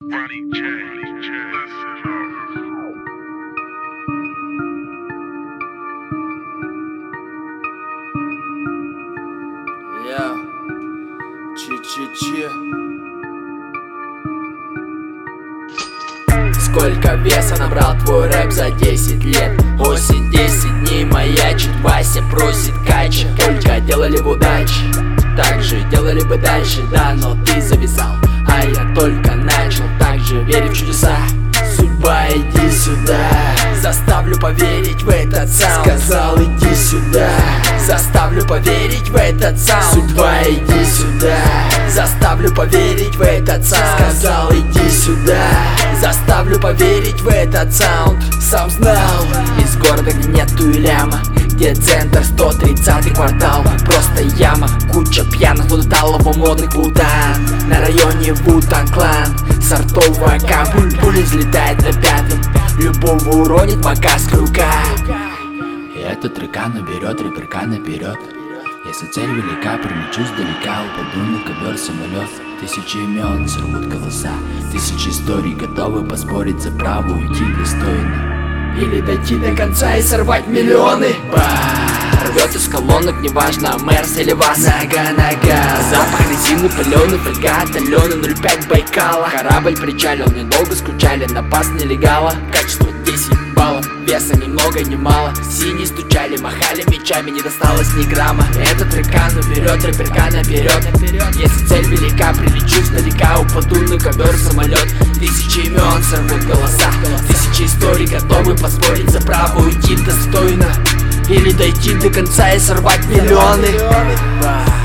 Yeah. Че. Сколько веса набрал твой рэп за 10 лет? Осень, 10 дней маячит, Вася просит кача. Только делали в удаче, так же делали бы дальше. Да, но ты завязал, а я только начал. Так же верю в чудеса. Судьба, иди сюда, заставлю поверить в этот саунд. Сказал, иди сюда, заставлю поверить в этот саунд. Судьба, иди сюда, заставлю поверить в этот саунд. Сказал, иди сюда, заставлю поверить в этот саунд. Сам знал, из города, где нету и ляма, где центр 130-й квартал. Просто яма, куча пьяных, луталово модных бутан. На районе Вутан-клан, сортовая капуль, пуля взлетает на пятом. Любого уронит макас крюка. И этот река наберет, рэперка наперед. Если цель велика, примечу сдалека, упаду на ковер самолет. Тысячи имен сорвут голоса, тысячи историй готовы поспорить за право уйти достойно. Или дойти до конца и сорвать миллионы. Рвет из колонок, неважно, Мерс или Вас. Нога, запах резины, паленый, фольга, отдаленный 05 Байкала. Корабль причалил, недолго скучали, напас нелегала. Качество 10 баллов, веса ни много ни мало. Синие стучали, махали мечами, не досталось ни грамма. Этот река наберет, рэперка наперед. Если цель велика, прилечу сдалека, упаду на ковер самолет. Тысячи имен сорвут голоса, тысячи историй готовы поспорить за право уйти достойно. Или дойти до конца и сорвать миллионы.